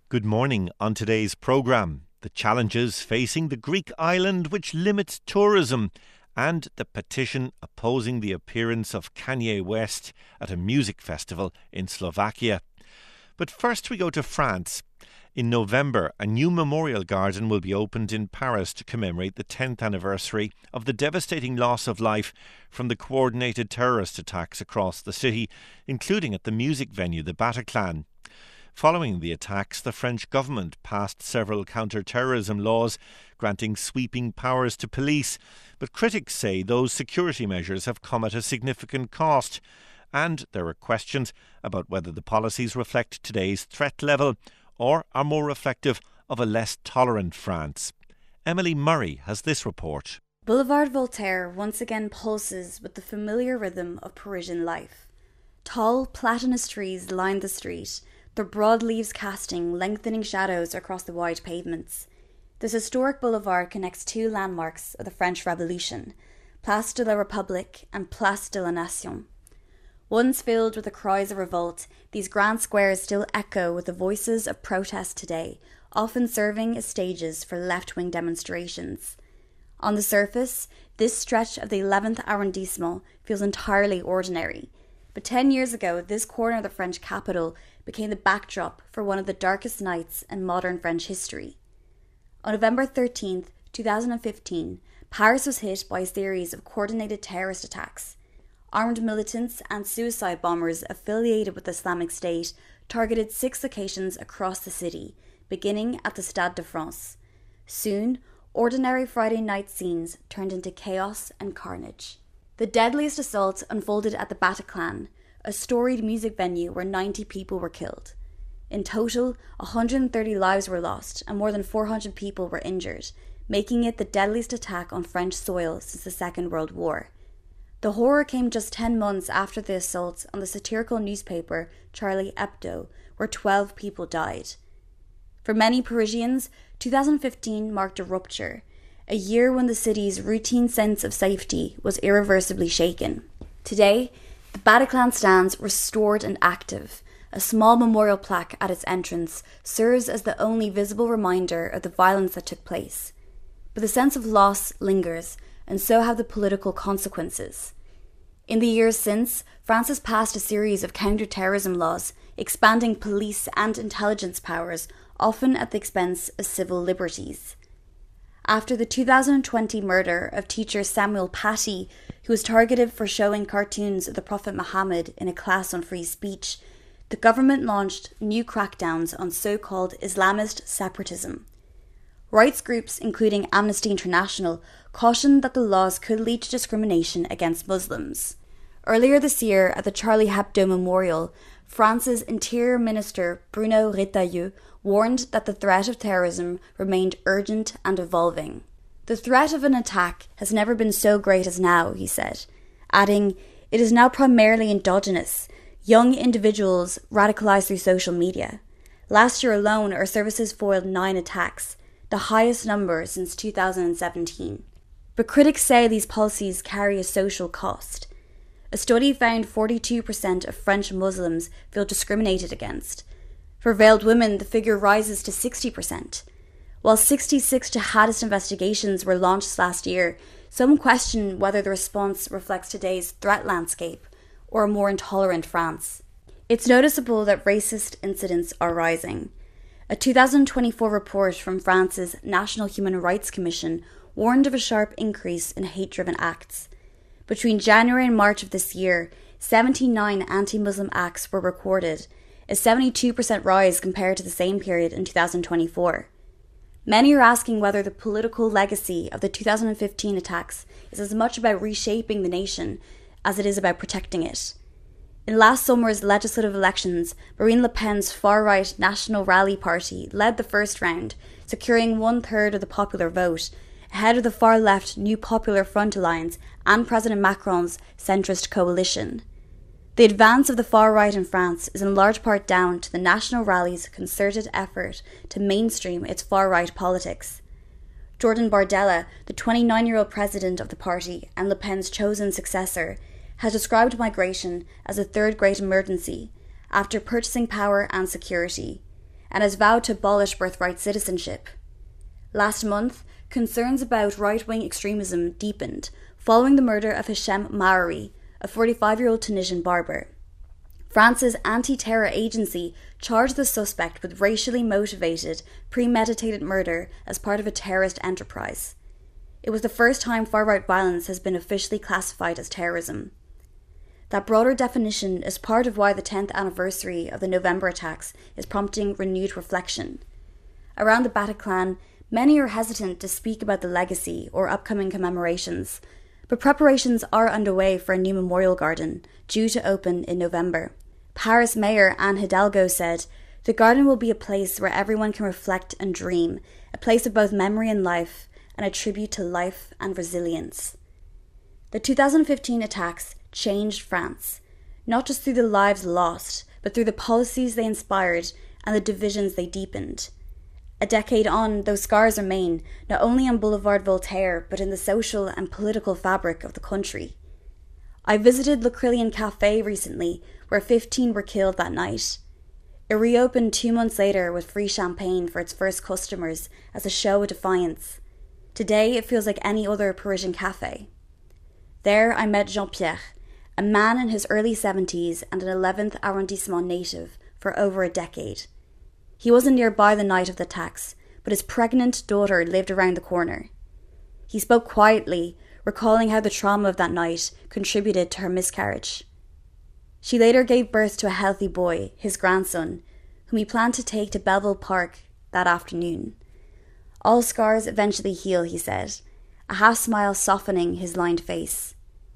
Good morning. On today's programme, the challenges facing the Greek island which limits tourism and the petition opposing the appearance of Kanye West at a music festival in Slovakia. But first we go to France. In November, a new memorial garden will be opened in Paris to commemorate the 10th anniversary of the devastating loss of life from the coordinated terrorist attacks across the city, including at the music venue, the Bataclan. Following the attacks, the French government passed several counter-terrorism laws, granting sweeping powers to police. But critics say those security measures have come at a significant cost. And there are questions about whether the policies reflect today's threat level or are more reflective of a less tolerant France. Emily Murray has this report. Boulevard Voltaire once again pulses with the familiar rhythm of Parisian life. Tall, platanus trees line the street, their broad leaves casting lengthening shadows across the wide pavements. This historic boulevard connects two landmarks of the French Revolution, Place de la République and Place de la Nation. Once filled with the cries of revolt, these grand squares still echo with the voices of protest today, often serving as stages for left-wing demonstrations. On the surface, this stretch of the 11th arrondissement feels entirely ordinary. But 10 years ago, this corner of the French capital became the backdrop for one of the darkest nights in modern French history. On November 13th, 2015, Paris was hit by a series of coordinated terrorist attacks. Armed militants and suicide bombers affiliated with Islamic State targeted 6 locations across the city, beginning at the Stade de France. Soon, ordinary Friday night scenes turned into chaos and carnage. The deadliest assault unfolded at the Bataclan, a storied music venue where 90 people were killed. In total, 130 lives were lost and more than 400 people were injured, making it the deadliest attack on French soil since the Second World War. The horror came just 10 months after the assaults on the satirical newspaper Charlie Hebdo, where 12 people died. For many Parisians, 2015 marked a rupture, a year when the city's routine sense of safety was irreversibly shaken. Today, the Bataclan stands restored and active. A small memorial plaque at its entrance serves as the only visible reminder of the violence that took place. But the sense of loss lingers, and so have the political consequences. In the years since, France has passed a series of counter-terrorism laws, expanding police and intelligence powers, often at the expense of civil liberties. After the 2020 murder of teacher Samuel Paty, who was targeted for showing cartoons of the Prophet Muhammad in a class on free speech, the government launched new crackdowns on so-called Islamist separatism. Rights groups, including Amnesty International, cautioned that the laws could lead to discrimination against Muslims. Earlier this year, at the Charlie Hebdo Memorial, France's Interior Minister Bruno Retailleau warned that the threat of terrorism remained urgent and evolving. The threat of an attack has never been so great as now, he said, adding, "It is now primarily endogenous, young individuals radicalised through social media. Last year alone, our services foiled 9 attacks, the highest number since 2017. But critics say these policies carry a social cost. A study found 42% of French Muslims feel discriminated against. For veiled women, the figure rises to 60%. While 66 jihadist investigations were launched last year, some question whether the response reflects today's threat landscape or a more intolerant France. It's noticeable that racist incidents are rising. A 2024 report from France's National Human Rights Commission warned of a sharp increase in hate-driven acts. Between January and March of this year, 79 anti-Muslim acts were recorded, a 72% rise compared to the same period in 2024. Many are asking whether the political legacy of the 2015 attacks is as much about reshaping the nation as it is about protecting it. In last summer's legislative elections, Marine Le Pen's far-right National Rally Party led the first round, securing 1/3 of the popular vote, ahead of the far-left New Popular Front Alliance and President Macron's centrist coalition. The advance of the far-right in France is in large part down to the National Rally's concerted effort to mainstream its far-right politics. Jordan Bardella, the 29-year-old president of the party and Le Pen's chosen successor, has described migration as a third great emergency, after purchasing power and security, and has vowed to abolish birthright citizenship. Last month, concerns about right-wing extremism deepened following the murder of Hichem Maoury, a 45-year-old Tunisian barber. France's anti-terror agency charged the suspect with racially motivated, premeditated murder as part of a terrorist enterprise. It was the first time far-right violence has been officially classified as terrorism. That broader definition is part of why the 10th anniversary of the November attacks is prompting renewed reflection. Around the Bataclan, many are hesitant to speak about the legacy or upcoming commemorations, but preparations are underway for a new memorial garden, due to open in November. Paris Mayor Anne Hidalgo said, "The garden will be a place where everyone can reflect and dream, a place of both memory and life, and a tribute to life and resilience." The 2015 attacks changed France, not just through the lives lost, but through the policies they inspired and the divisions they deepened. A decade on, those scars remain, not only on Boulevard Voltaire, but in the social and political fabric of the country. I visited Le Crillion Café recently, where 15 were killed that night. It reopened 2 months later with free champagne for its first customers as a show of defiance. Today, it feels like any other Parisian café. There, I met Jean-Pierre, a man in his early 70s and an 11th arrondissement native for over a decade. He wasn't nearby the night of the attacks, but his pregnant daughter lived around the corner. He spoke quietly, recalling how the trauma of that night contributed to her miscarriage. She later gave birth to a healthy boy, his grandson, whom he planned to take to Belleville Park that afternoon. All scars eventually heal, he said, a half-smile softening his lined face.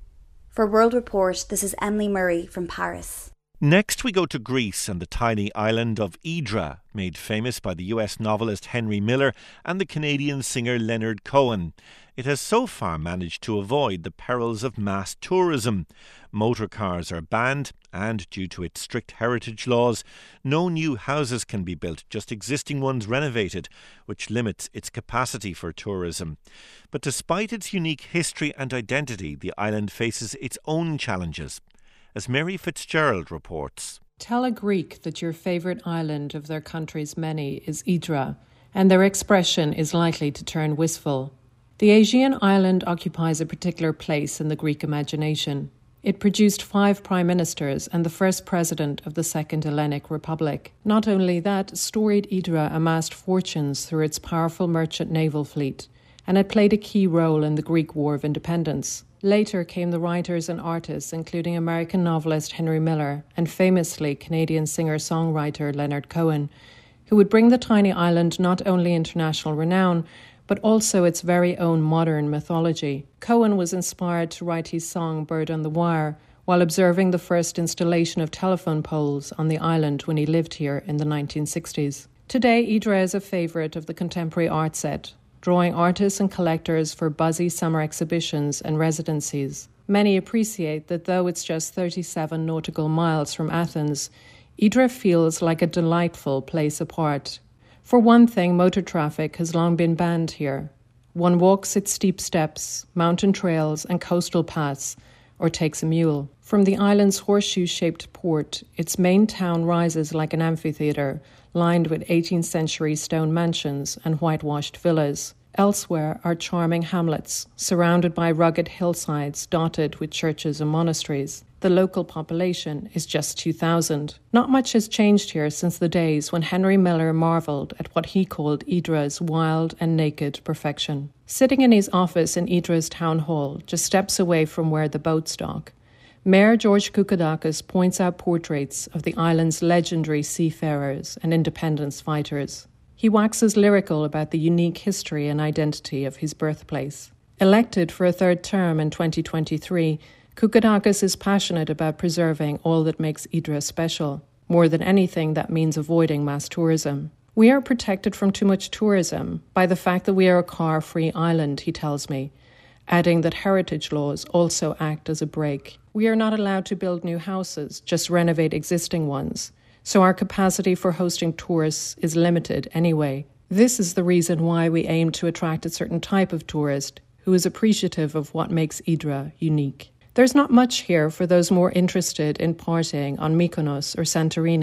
For World Report, this is Emily Murray from Paris. Next we go to Greece and the tiny island of Hydra, made famous by the US novelist Henry Miller and the Canadian singer Leonard Cohen. It has so far managed to avoid the perils of mass tourism. Motor cars are banned and, due to its strict heritage laws, no new houses can be built, just existing ones renovated, which limits its capacity for tourism. But despite its unique history and identity, the island faces its own challenges. As Mary Fitzgerald reports. Tell a Greek that your favourite island of their country's many is Hydra, and their expression is likely to turn wistful. The Aegean island occupies a particular place in the Greek imagination. It produced 5 prime ministers and the first president of the Second Hellenic Republic. Not only that, storied Hydra amassed fortunes through its powerful merchant naval fleet, and it played a key role in the Greek War of Independence. Later came the writers and artists, including American novelist Henry Miller and famously Canadian singer-songwriter Leonard Cohen, who would bring the tiny island not only international renown, but also its very own modern mythology. Cohen was inspired to write his song Bird on the Wire while observing the first installation of telephone poles on the island when he lived here in the 1960s. Today, Hydra is a favourite of the contemporary art set, drawing artists and collectors for buzzy summer exhibitions and residencies. Many appreciate that though it's just 37 nautical miles from Athens, Hydra feels like a delightful place apart. For one thing, motor traffic has long been banned here. One walks its steep steps, mountain trails and coastal paths, or takes a mule. From the island's horseshoe-shaped port, its main town rises like an amphitheatre, lined with 18th century stone mansions and whitewashed villas. Elsewhere are charming hamlets, surrounded by rugged hillsides dotted with churches and monasteries. The local population is just 2,000. Not much has changed here since the days when Henry Miller marvelled at what he called Hydra's wild and naked perfection. Sitting in his office in Hydra's town hall, just steps away from where the boats dock, Mayor George Koukoudakas points out portraits of the island's legendary seafarers and independence fighters. He waxes lyrical about the unique history and identity of his birthplace. Elected for a 3rd term in 2023, Koukoudakas is passionate about preserving all that makes Hydra special. More than anything, that means avoiding mass tourism. We are protected from too much tourism by the fact that we are a car-free island, he tells me, adding that heritage laws also act as a brake. We are not allowed to build new houses, just renovate existing ones, so our capacity for hosting tourists is limited anyway. This is the reason why we aim to attract a certain type of tourist who is appreciative of what makes Hydra unique. There's not much here for those more interested in partying on Mykonos or Santorini,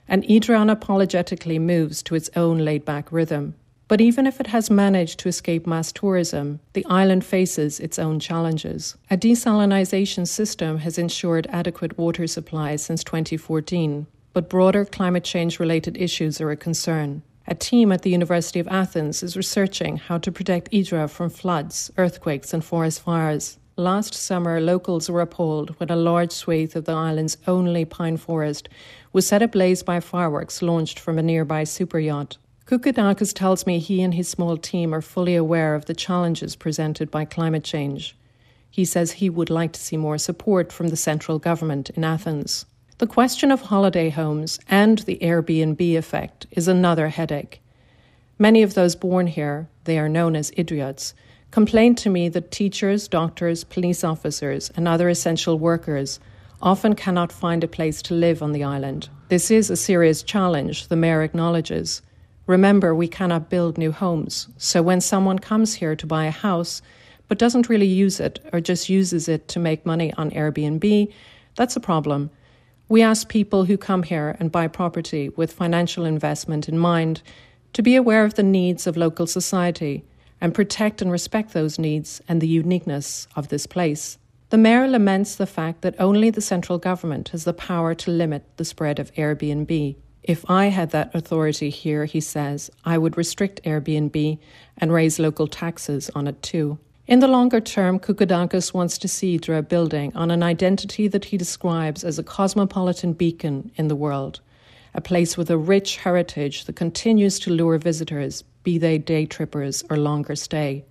and Idra unapologetically moves to its own laid-back rhythm. But even if it has managed to escape mass tourism, the island faces its own challenges. A desalinization system has ensured adequate water supply since 2014, but broader climate change-related issues are a concern. A team at the University of Athens is researching how to protect Idra from floods, earthquakes and forest fires. Last summer, locals were appalled when a large swathe of the island's only pine forest was set ablaze by fireworks launched from a nearby superyacht. Koukoudakas tells me he and his small team are fully aware of the challenges presented by climate change. He says he would like to see more support from the central government in Athens. The question of holiday homes and the Airbnb effect is another headache. Many of those born here, they are known as Idriots, complained to me that teachers, doctors, police officers and other essential workers often cannot find a place to live on the island. This is a serious challenge, the mayor acknowledges. Remember, we cannot build new homes, so when someone comes here to buy a house but doesn't really use it or just uses it to make money on Airbnb, that's a problem. We ask people who come here and buy property with financial investment in mind to be aware of the needs of local society and protect and respect those needs and the uniqueness of this place. The mayor laments the fact that only the central government has the power to limit the spread of Airbnb. If I had that authority here, he says, I would restrict Airbnb and raise local taxes on it too. In the longer term, Koukoudakas wants to see Idra building on an identity that he describes as a cosmopolitan beacon in the world, a place with a rich heritage that continues to lure visitors, be they day trippers or longer stay.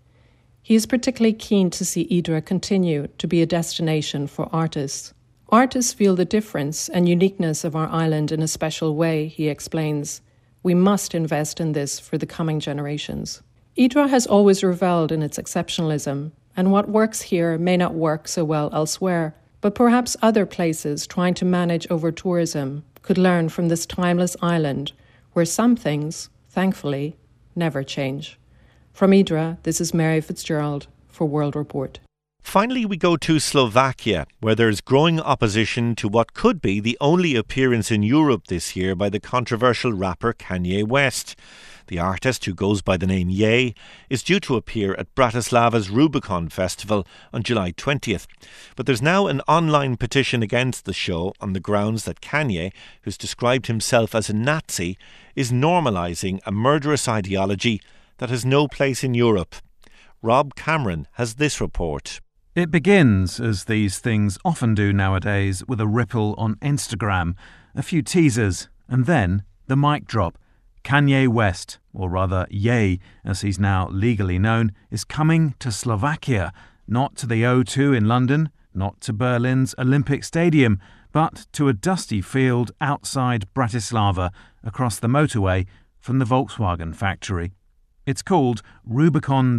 He is particularly keen to see Idra continue to be a destination for artists. Artists feel the difference and uniqueness of our island in a special way, he explains. We must invest in this for the coming generations. Idra has always revelled in its exceptionalism, and what works here may not work so well elsewhere, but perhaps other places trying to manage over-tourism could learn from this timeless island, where some things, thankfully, never change. From Idra, this is Mary Fitzgerald for World Report. Finally, we go to Slovakia, where there's growing opposition to what could be the only appearance in Europe this year by the controversial rapper Kanye West. The artist, who goes by the name Ye, is due to appear at Bratislava's Rubicon Festival on July 20th. But there's now an online petition against the show on the grounds that Kanye, who's described himself as a Nazi, is normalising a murderous ideology that has no place in Europe. Rob Cameron has this report. It begins, as these things often do nowadays, with a ripple on Instagram, a few teasers, and then the mic drop. Kanye West, or rather Ye, as he's now legally known, is coming to Slovakia, not to the O2 in London, not to Berlin's Olympic Stadium, but to a dusty field outside Bratislava, across the motorway from the Volkswagen factory. It's called Rubicon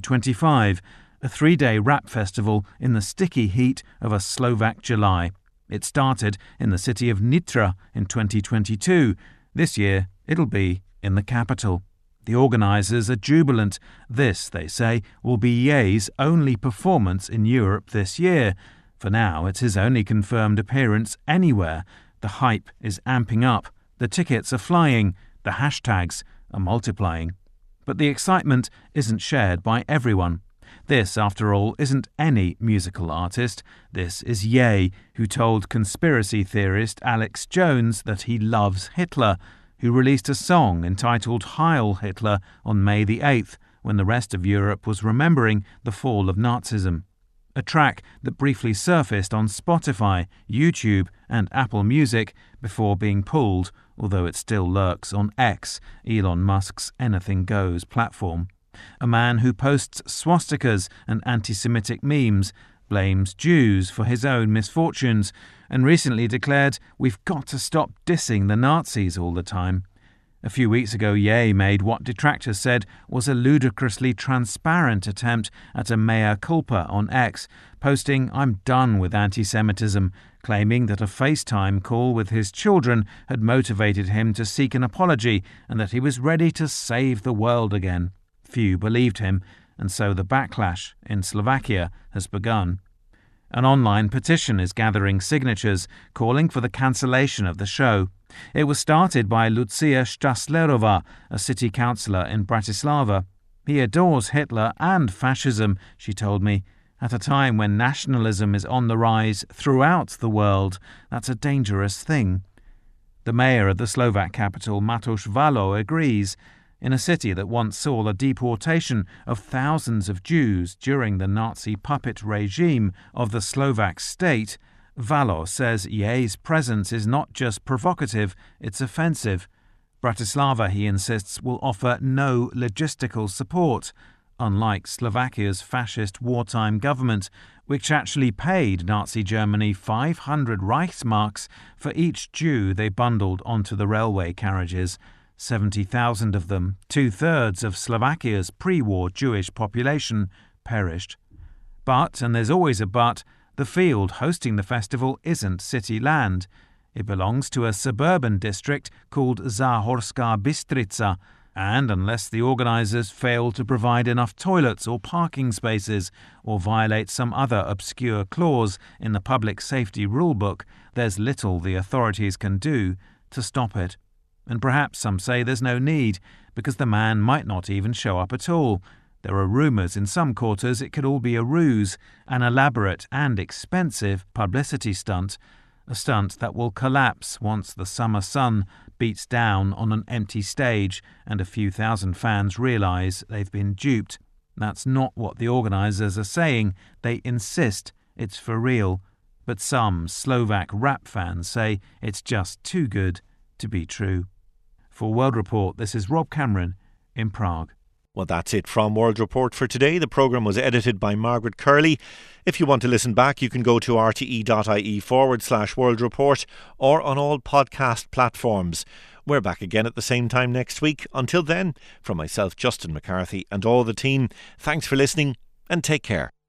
2025, a 3-day rap festival in the sticky heat of a Slovak July. It started in the city of Nitra in 2022. This year, it'll be in the capital. The organisers are jubilant. This, they say, will be Ye's only performance in Europe this year. For now, it's his only confirmed appearance anywhere. The hype is amping up. The tickets are flying. The hashtags are multiplying. But the excitement isn't shared by everyone. This, after all, isn't any musical artist. This is Ye, who told conspiracy theorist Alex Jones that he loves Hitler, who released a song entitled Heil Hitler on May the 8th, when the rest of Europe was remembering the fall of Nazism. A track that briefly surfaced on Spotify, YouTube and Apple Music before being pulled, although it still lurks on X, Elon Musk's Anything Goes platform. A man who posts swastikas and anti-Semitic memes, blames Jews for his own misfortunes, and recently declared, "We've got to stop dissing the Nazis all the time." A few weeks ago, Ye made what detractors said was a ludicrously transparent attempt at a mea culpa on X, posting, "I'm done with anti-Semitism," claiming that a FaceTime call with his children had motivated him to seek an apology and that he was ready to save the world again. Few believed him, and so the backlash in Slovakia has begun. An online petition is gathering signatures calling for the cancellation of the show. It was started by Lucia Staslerova, a city councillor in Bratislava. He adores Hitler and fascism, she told me. At a time when nationalism is on the rise throughout the world, that's a dangerous thing. The mayor of the Slovak capital, Matouš Valo, agrees. In a city that once saw the deportation of thousands of Jews during the Nazi puppet regime of the Slovak state, Valo says Yei's presence is not just provocative, it's offensive. Bratislava, he insists, will offer no logistical support, unlike Slovakia's fascist wartime government, which actually paid Nazi Germany 500 Reichsmarks for each Jew they bundled onto the railway carriages. 70,000 of them, 2/3 of Slovakia's pre-war Jewish population, perished. But, and there's always a but, the field hosting the festival isn't city land. It belongs to a suburban district called Záhorská Bystrica, and unless the organisers fail to provide enough toilets or parking spaces or violate some other obscure clause in the public safety rulebook, there's little the authorities can do to stop it. And perhaps some say there's no need, because the man might not even show up at all. There are rumours in some quarters it could all be a ruse, an elaborate and expensive publicity stunt, a stunt that will collapse once the summer sun beats down on an empty stage and a few thousand fans realise they've been duped. That's not what the organisers are saying. They insist it's for real. But some Slovak rap fans say it's just too good to be true. For World Report, this is Rob Cameron in Prague. Well, that's it from World Report for today. The programme was edited by Margaret Curley. If you want to listen back, you can go to rte.ie/World Report or on all podcast platforms. We're back again at the same time next week. Until then, from myself, Justin McCarthy, and all the team, thanks for listening and take care.